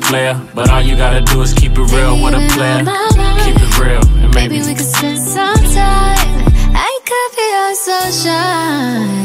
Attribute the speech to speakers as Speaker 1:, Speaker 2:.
Speaker 1: flair, but all you gotta do is keep it real with a player. Keep it real, and maybe
Speaker 2: we could spend some time. I could be your sunshine.